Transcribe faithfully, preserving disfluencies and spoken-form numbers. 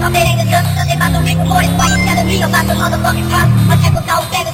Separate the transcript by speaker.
Speaker 1: Operating the guns, so they about to make more. It's why you telling me about the motherfucking cops. I check what's out there.